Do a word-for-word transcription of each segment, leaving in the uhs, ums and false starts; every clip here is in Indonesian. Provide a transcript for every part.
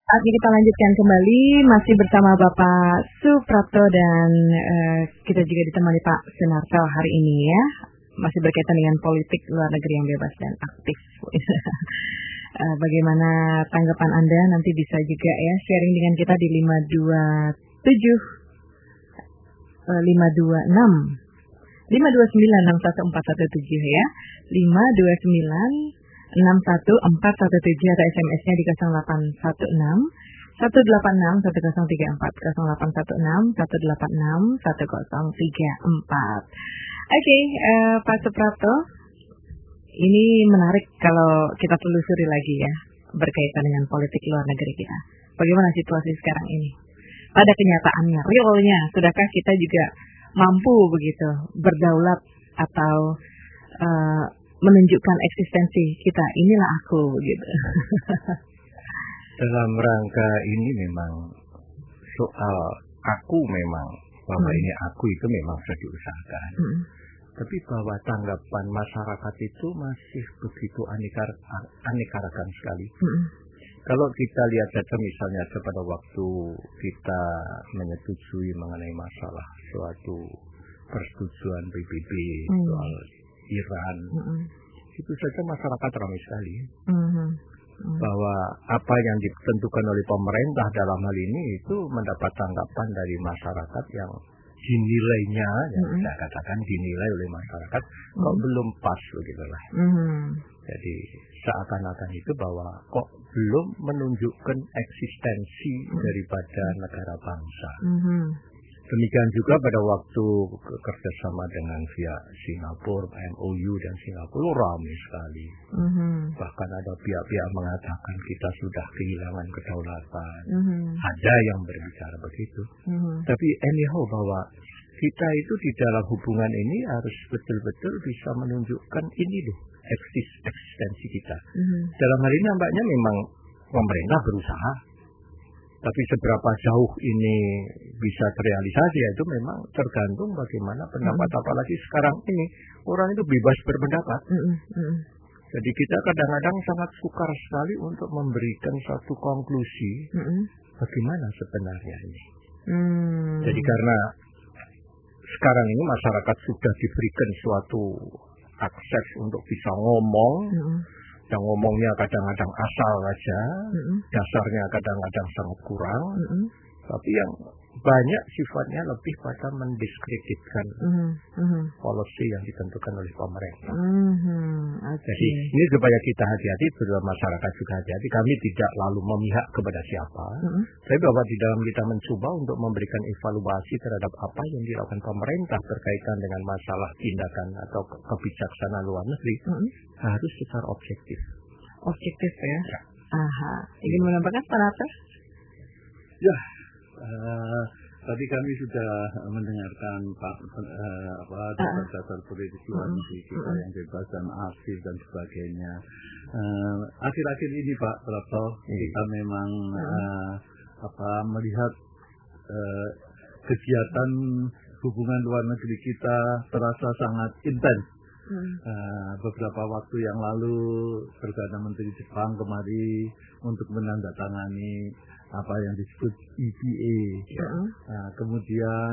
Saatnya kita lanjutkan kembali masih bersama Bapak Suprapto dan uh, kita juga ditemani Pak Sunarto hari ini ya. Masih berkaitan dengan politik luar negeri yang bebas dan aktif. uh, bagaimana tanggapan Anda nanti bisa juga ya sharing dengan kita di lima dua tujuh uh, lima dua enam lima dua sembilan enam satu empat satu tujuh ya. lima dua sembilan enam satu empat satu tujuh atau S M S-nya di nol delapan satu enam satu delapan enam satu nol tiga empat nol delapan satu enam satu delapan enam satu nol tiga empat. Oke, okay, uh, Pak Suprapto, ini menarik kalau kita telusuri lagi ya berkaitan dengan politik luar negeri kita. Bagaimana situasi sekarang ini? Pada kenyataannya, realnya, sudahkah kita juga mampu begitu berdaulat atau uh, menunjukkan eksistensi kita, inilah aku gitu. Dalam rangka ini memang soal aku memang bahwa hmm. ini aku itu memang sudah diusahakan. Hmm. Tapi bahwa tanggapan masyarakat itu masih begitu aneka aneka ragam sekali. Hmm. Kalau kita lihat saja misalnya pada waktu kita menyetujui mengenai masalah suatu persetujuan P B B hmm. soal Iran, mm-hmm. itu saja masyarakat ramai sekali. Mm-hmm. Mm-hmm. Bahwa apa yang ditentukan oleh pemerintah dalam hal ini itu mendapat tanggapan dari masyarakat yang dinilainya, mm-hmm. yang saya katakan dinilai oleh masyarakat, mm-hmm. kok belum pas begitu lah. Mm-hmm. Jadi seakan-akan itu bahwa kok belum menunjukkan eksistensi mm-hmm. daripada negara bangsa. Mm-hmm. Demikian juga pada waktu kerjasama dengan pihak Singapura, M O U dan Singapura ramai sekali. Mm-hmm. Bahkan ada pihak-pihak mengatakan kita sudah kehilangan kedaulatan. Mm-hmm. Ada yang berbicara begitu. Mm-hmm. Tapi anyhow bahwa kita itu di dalam hubungan ini harus betul-betul bisa menunjukkan ini loh eksis, eksistensi kita. Mm-hmm. Dalam hal ini nampaknya memang pemerintah berusaha. Tapi seberapa jauh ini bisa terrealisasi ya itu memang tergantung bagaimana pendapat, mm-hmm. apalagi sekarang ini orang itu bebas berpendapat. Mm-hmm. Jadi kita kadang-kadang sangat sukar sekali untuk memberikan suatu konklusi mm-hmm. bagaimana sebenarnya ini. Mm-hmm. Jadi karena sekarang ini masyarakat sudah diberikan suatu akses untuk bisa ngomong. Mm-hmm. Yang ngomongnya kadang-kadang asal aja, mm-hmm. dasarnya kadang-kadang sangat kurang, mm-hmm. tapi yang banyak sifatnya lebih pada mendiskreditkan mm-hmm. policy yang ditentukan oleh pemerintah. Mm-hmm. Okay. Jadi ini supaya kita hati-hati, bersama masyarakat juga hati-hati. Kami tidak lalu memihak kepada siapa, mm-hmm. tapi bahwa di dalam kita mencoba untuk memberikan evaluasi terhadap apa yang dilakukan pemerintah berkaitan dengan masalah tindakan atau kebijaksanaan luar negeri, mm-hmm. harus secara objektif. Objektif ya? Ya. Aha. Ingin menambahkan Pak Nato? Ya. Uh, tadi kami sudah mendengarkan Pak uh, apa dasar-dasar politik luar negeri kita uh-huh. yang bebas dan aktif dan sebagainya. Uh, akhir-akhir ini Pak Prapto, uh-huh. kita memang uh, apa melihat uh, kegiatan hubungan luar negeri kita terasa sangat intens. Hmm. Uh, beberapa waktu yang lalu Perdana Menteri Jepang kemari untuk menandatangani apa yang disebut E P A. Ya. Uh, kemudian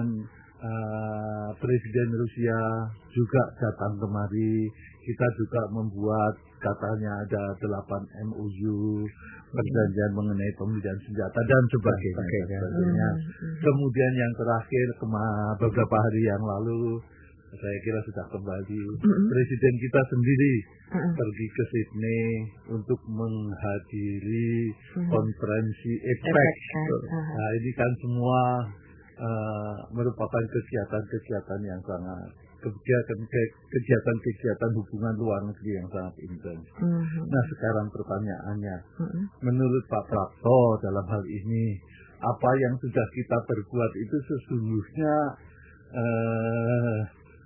uh, Presiden Rusia juga datang kemari. Kita juga membuat katanya ada delapan M O U perjanjian hmm. mengenai pemilihan senjata dan sebagainya. Okay, dan sebagainya. Hmm. Hmm. Kemudian yang terakhir kema- beberapa hari yang lalu saya kira sudah kembali mm-hmm. Presiden kita sendiri mm-hmm. pergi ke Sydney untuk menghadiri mm-hmm. konferensi APEC. Uh-huh. Nah ini kan semua uh, merupakan kegiatan-kegiatan yang sangat kegiatan kegiatan-kegiatan hubungan luar negeri yang sangat intens. Mm-hmm. Nah sekarang pertanyaannya, mm-hmm. menurut Pak Prapto dalam hal ini apa yang sudah kita perbuat itu sesungguhnya uh,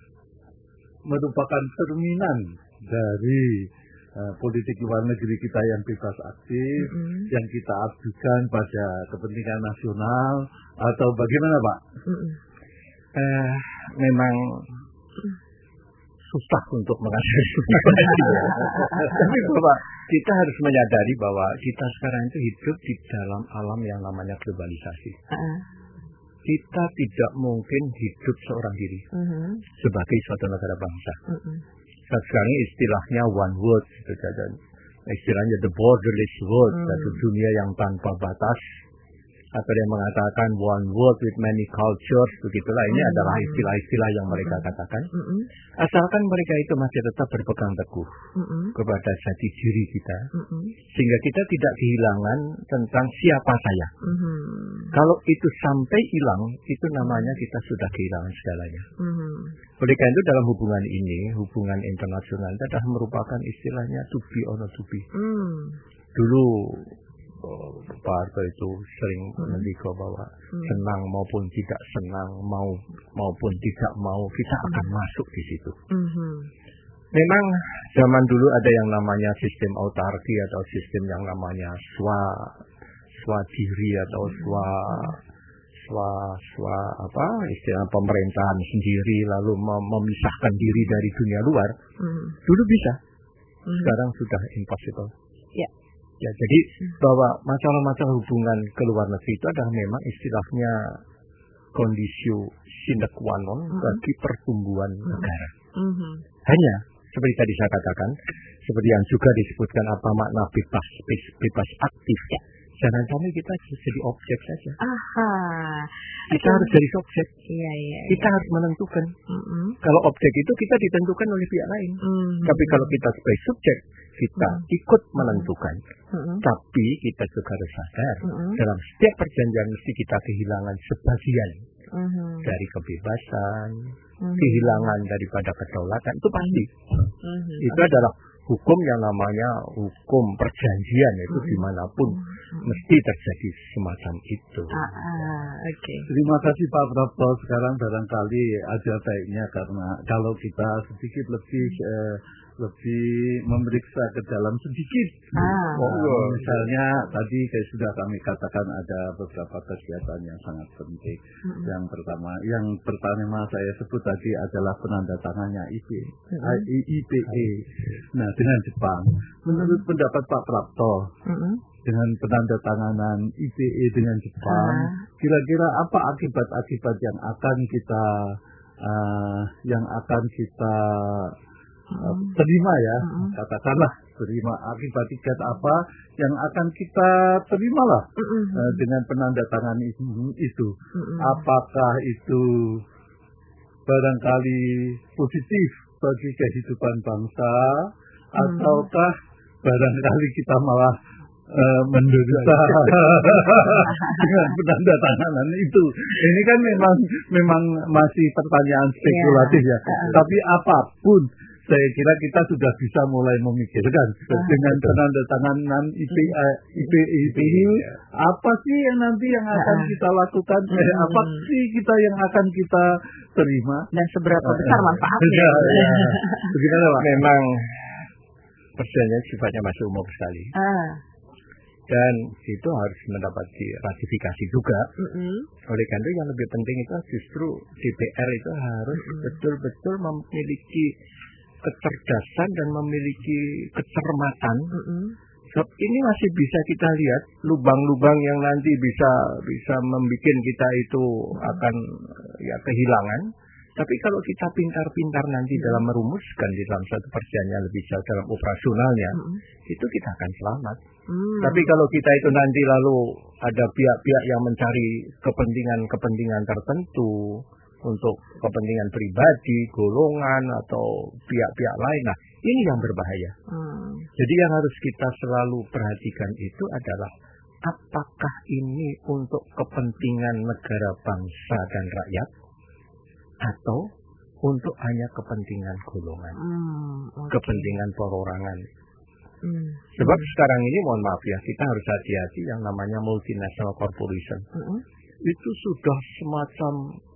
merupakan cerminan dari uh, politik luar negeri kita yang bebas aktif, mm-hmm. yang kita abdikan pada kepentingan nasional atau bagaimana Pak? Mm-hmm. Uh, memang susah untuk mengajari pribadi. Tapi Bapak, kita harus menyadari bahwa kita sekarang itu hidup di dalam alam yang namanya globalisasi. Uh-uh. Kita tidak mungkin hidup seorang diri uh-huh. sebagai suatu negara bangsa. Uh-uh. Saat sekarang istilahnya one world, gitu, dan istilahnya the borderless world, uh-huh. satu dunia yang tanpa batas. Atau yang mengatakan one world with many cultures, begitulah. Ini mm-hmm. adalah istilah-istilah yang mereka mm-hmm. katakan. Mm-hmm. Asalkan mereka itu masih tetap berpegang teguh mm-hmm. kepada jati diri kita, mm-hmm. sehingga kita tidak kehilangan tentang siapa saya. Mm-hmm. Kalau itu sampai hilang, itu namanya kita sudah kehilangan segalanya. Mm-hmm. Oleh karena itu dalam hubungan ini, hubungan internasional itu adalah merupakan istilahnya to be or not to be. Mm. Dulu Pak Harto itu sering hmm. mendikau bahwa hmm. senang maupun tidak senang, mau maupun tidak mau, kita hmm. akan masuk di situ. Hmm. Memang zaman dulu ada yang namanya sistem autarki atau sistem yang namanya swa swadiri atau swa swa swa apa istilah pemerintahan sendiri lalu mem memisahkan diri dari dunia luar. Hmm. Dulu bisa, hmm. sekarang sudah impossible. Ya. Ya, jadi bahwa masalah-masalah hubungan ke luar negeri itu adalah memang istilahnya kondisi sine qua non mm-hmm. bagi pertumbuhan mm-hmm. negara. Mm-hmm. Hanya seperti tadi saya katakan, seperti yang juga disebutkan apa makna bebas bebas, bebas aktif. Ya. Jangan sampai kita jadi objek saja. Aha. Kita okay. harus jadi subjek. Iya, iya, iya. Kita harus menentukan. Mm-hmm. Kalau objek itu kita ditentukan oleh pihak lain. Mm-hmm. Tapi kalau kita sebagai subjek, kita mm-hmm. ikut menentukan. Mm-hmm. Tapi kita juga harus sadar mm-hmm. dalam setiap perjanjian mesti kita kehilangan sebagian mm-hmm. dari kebebasan, mm-hmm. kehilangan daripada kedaulatan. Itu pasti. Mm-hmm. Itu adalah hukum yang namanya hukum perjanjian, itu mm-hmm. dimanapun mm-hmm. mesti terjadi semacam itu. Ah, ah, okay. Terima kasih Pak Prapto. Sekarang barangkali ada baiknya karena kalau kita sedikit lebih eh, lebih memeriksa ke dalam sedikit. Ah. Oh, misalnya tadi kayak sudah kami katakan ada beberapa kegiatan yang sangat penting. Mm-hmm. Yang pertama, yang pertama saya sebut tadi adalah penandatangannya I P E. Mm-hmm. I P E. Nah, dengan Jepang. Menurut pendapat Pak Prapto, mm-hmm. dengan penandatanganan I P E dengan Jepang, kira-kira ah. apa akibat-akibat yang akan kita uh, yang akan kita uh, terima ya, uh-huh. katakanlah terima akibat-akibat apa yang akan kita terima lah uh-huh. uh, dengan penandatangan itu. Uh-huh. Apakah itu barangkali positif bagi kehidupan bangsa, uh-huh. ataukah barangkali kita malah Uh, menderita dengan penandatanganan itu. Ini kan memang memang masih pertanyaan spekulatif ya. ya. Uh, Tapi apapun, saya kira kita sudah bisa mulai memikirkan uh, dengan penandatanganan I P E ini apa sih yang nanti yang akan uh, kita lakukan? Uh, eh, apa sih kita yang akan kita terima? Dan seberapa uh, besar manfaatnya? Ya, ya. Bagaimana Pak? Memang perjanjian sifatnya masih umum sekali. Uh. Dan itu harus mendapat ratifikasi juga. Mm-hmm. Oleh karena itu yang lebih penting itu justru D P R itu harus mm-hmm. betul-betul memiliki kecerdasan dan memiliki kecermatan. Mm-hmm. Sebab ini masih bisa kita lihat lubang-lubang yang nanti bisa bisa membuat kita itu akan ya kehilangan. Tapi kalau kita pintar-pintar nanti mm-hmm. dalam merumuskan di dalam satu perjanjian lebih jauh dalam operasionalnya, mm-hmm. itu kita akan selamat. Mm. Tapi kalau kita itu nanti lalu ada pihak-pihak yang mencari kepentingan-kepentingan tertentu untuk kepentingan pribadi, golongan atau pihak-pihak lain, nah ini yang berbahaya. Mm. Jadi yang harus kita selalu perhatikan itu adalah apakah ini untuk kepentingan negara, bangsa dan rakyat, atau untuk hanya kepentingan golongan, mm, okay. kepentingan perorangan. Mm, Sebab mm. sekarang ini mohon maaf ya, kita harus hati-hati yang namanya multinational corporation. Mm-hmm. Itu sudah semacam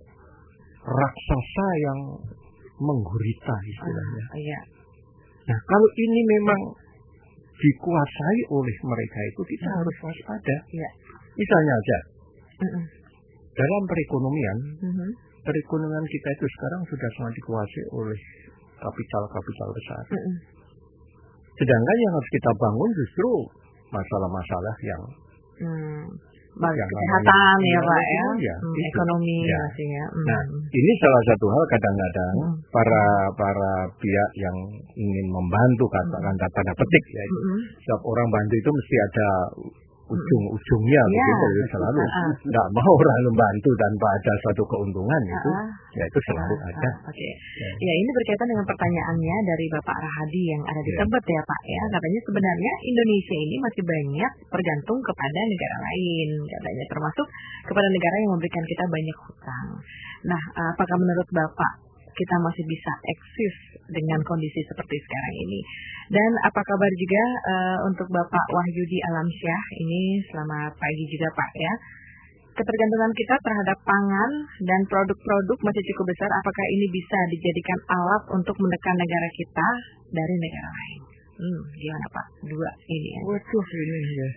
raksasa yang menggurita istilahnya. Uh, iya. Nah kalau ini memang dikuasai oleh mereka itu, kita mm. harus waspada. Yeah. Misalnya aja, mm-hmm. dalam perekonomian, mm-hmm. perekonomian kita itu sekarang sudah sangat dikuasai oleh kapital-kapital besar. Mm-mm. Sedangkan yang harus kita bangun justru masalah-masalah yang Hmm. yang Kesehatan ya Pak ya, ya, hmm, itu. ekonomi Ya. masih ya. Hmm. Nah, ini salah satu hal kadang-kadang Hmm. para para pihak yang ingin membantu, katakan tanda petik ya, itu. Hmm. Setiap orang bantu itu mesti ada ujung-ujungnya Ya, begitu ya, selalu uh-uh. nggak mau orang membantu tanpa ada suatu keuntungan itu Uh-uh. ya itu selalu Uh-uh. ada. Oke. Ya. Ya, ini berkaitan dengan pertanyaannya dari Bapak Rahadi yang ada di Ya. Tebet ya Pak ya. Katanya sebenarnya Indonesia ini masih banyak bergantung kepada negara lain, katanya termasuk kepada negara yang memberikan kita banyak hutang. Nah, apakah menurut Bapak kita masih bisa eksis dengan kondisi seperti sekarang ini? Dan apa kabar juga uh, untuk Bapak Wahyudi Alamsyah ini, selamat pagi juga Pak ya. Ketergantungan kita terhadap pangan dan produk-produk masih cukup besar. Apakah ini bisa dijadikan alat untuk menekan negara kita dari negara lain? Hmm, gimana Pak? Dua ini ya. Waduh ini ya.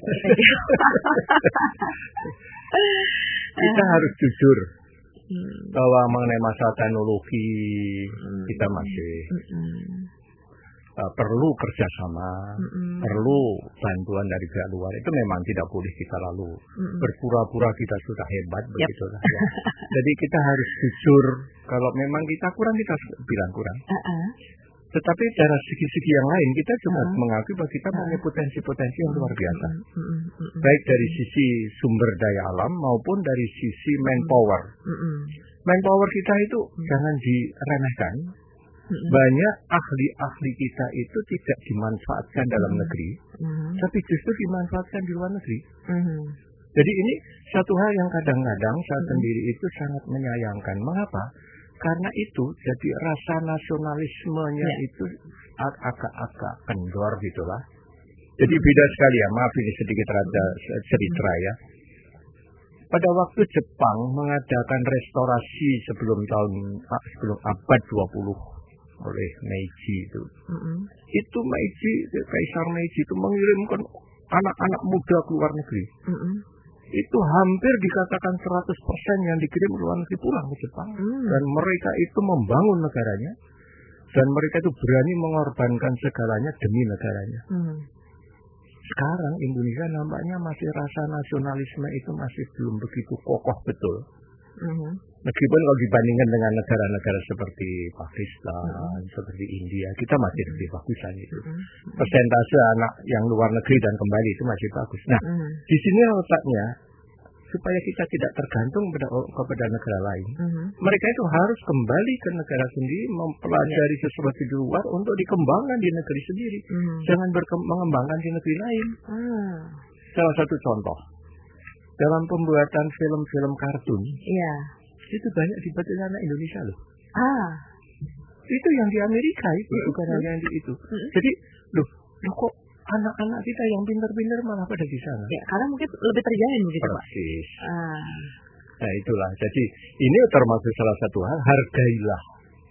Kita harus jujur hmm. bahwa mengenai masalah teknologi hmm. kita masih hmm. uh, perlu kerjasama, hmm. perlu bantuan dari pihak luar. Itu memang tidak boleh kita lalu hmm. berpura-pura kita sudah hebat yep. begitulah. Ya. Jadi kita harus jujur. Kalau memang kita kurang, kita bilang kurang. Uh-uh. Tetapi dari segi-segi yang lain kita juga uh-huh. mengakui bahwa kita uh-huh. punya potensi-potensi yang luar biasa. Uh-huh. Uh-huh. Baik dari sisi sumber daya alam maupun dari sisi manpower. Uh-huh. Manpower kita itu uh-huh. jangan diremehkan. Uh-huh. Banyak ahli-ahli kita itu tidak dimanfaatkan uh-huh. dalam negeri, uh-huh. tapi justru dimanfaatkan di luar negeri. Uh-huh. Jadi ini satu hal yang kadang-kadang saya uh-huh. sendiri itu sangat menyayangkan. Mengapa? Karena itu jadi rasa nasionalismenya ya. Itu agak-agak kendor gitulah. Jadi beda sekali ya, maaf ini sedikit rada cerita ya. Pada waktu Jepang mengadakan restorasi sebelum tahun sebelum abad dua puluh oleh Meiji itu. Mm-hmm. Itu Meiji, Kaisar Meiji itu mengirimkan anak-anak muda ke luar negeri. Mm-hmm. Itu hampir dikatakan seratus persen yang dikirim ke luar negeri pulang ke Jepang. Hmm. Dan mereka itu membangun negaranya. Dan mereka itu berani mengorbankan segalanya demi negaranya. Hmm. Sekarang Indonesia nampaknya masih rasa nasionalisme itu masih belum begitu kokoh betul. Hmm. Meskipun kalau dibandingkan dengan negara-negara seperti Pakistan, hmm. seperti India, kita masih lebih bagusan itu. Hmm. Persentase anak yang luar negeri dan kembali itu masih bagus. Nah, hmm. di sini letaknya supaya kita tidak tergantung kepada, kepada negara lain. Hmm. Mereka itu harus kembali ke negara sendiri, mempelajari hmm. sesuatu di luar untuk dikembangkan di negeri sendiri. Hmm. Jangan mengembangkan di negeri lain. Hmm. Salah satu contoh, dalam pembuatan film-film kartun, yeah. itu banyak dibuat oleh anak Indonesia loh. Ah, itu yang di Amerika itu, mm-hmm. bukan hanya yang di itu. Mm-hmm. Jadi, loh, loh kok anak-anak kita yang pintar-pintar malah pada di sana? Ya, karena mungkin lebih terjamin begitu, Pak. Persis. Ah. Nah itulah. Jadi ini termasuk salah satu hal. Hargailah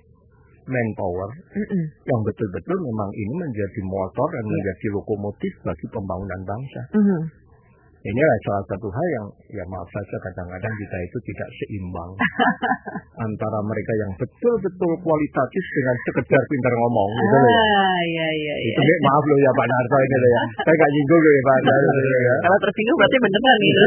manpower mm-hmm. yang betul-betul memang ini menjadi motor dan yeah. menjadi lokomotif bagi pembangunan bangsa. Mm-hmm. Inilah salah satu hal yang, ya maaf saja kadang-kadang kita itu tidak seimbang antara mereka yang betul-betul kualitatif dengan sekedar pintar ngomong. Gitu ah, loh ya. Iya, iya, iya. Itu nih, maaf loh ya Pak Narto ini loh ya. Saya nggak nyinggung loh ya Pak Narto. Ya. Kalau tersinggung berarti beneran gitu.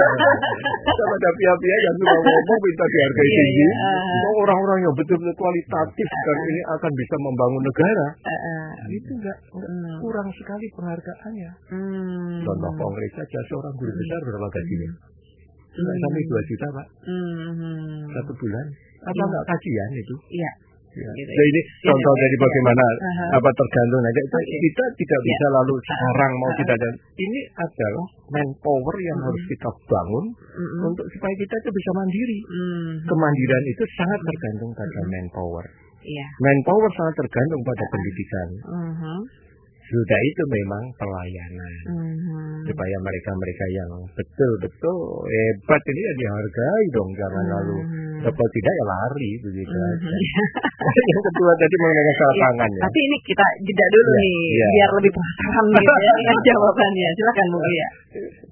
Sama ada pihak-pihak yang sudah ngomong minta dihargai iya, tinggi. Iya. Uh, orang-orang yang betul-betul kualitatif uh, dan ini akan bisa membangun negara. Uh, uh, itu enggak, enggak uh, kurang sekali penghargaannya. Uh, Contoh Kongres saja seorang guru besar berapa gajinya? Enggak sampai dua juta Pak. Hmm. Satu bulan. Apa enggak ya. Kajian itu? Iya. Ya. Gitu. Nah, ini ya. Contoh ya. Dari bagaimana uh-huh. apa tergantung aja. Okay. Kita tidak ya. Bisa lalu sekarang mau uh-huh. tidak dan ini adalah manpower yang uh-huh. harus kita bangun uh-huh. untuk supaya kita itu bisa mandiri. Uh-huh. Kemandirian itu sangat tergantung pada uh-huh. manpower. Yeah. Manpower sangat tergantung pada uh-huh. pendidikan. Uh-huh. Sudah itu memang pelayanan mm-hmm. supaya mereka-mereka yang betul-betul hebat ini ya dihargai dong, jangan mm-hmm. lalu kalau tidak ya lari begitu mm-hmm. aja. Yang kedua tadi mengenai masalah ya, pangan ya. Tapi ini kita jeda dulu ya, nih ya. Biar lebih penasaran gitu ya dengan jawabannya. Silakan Bu ya.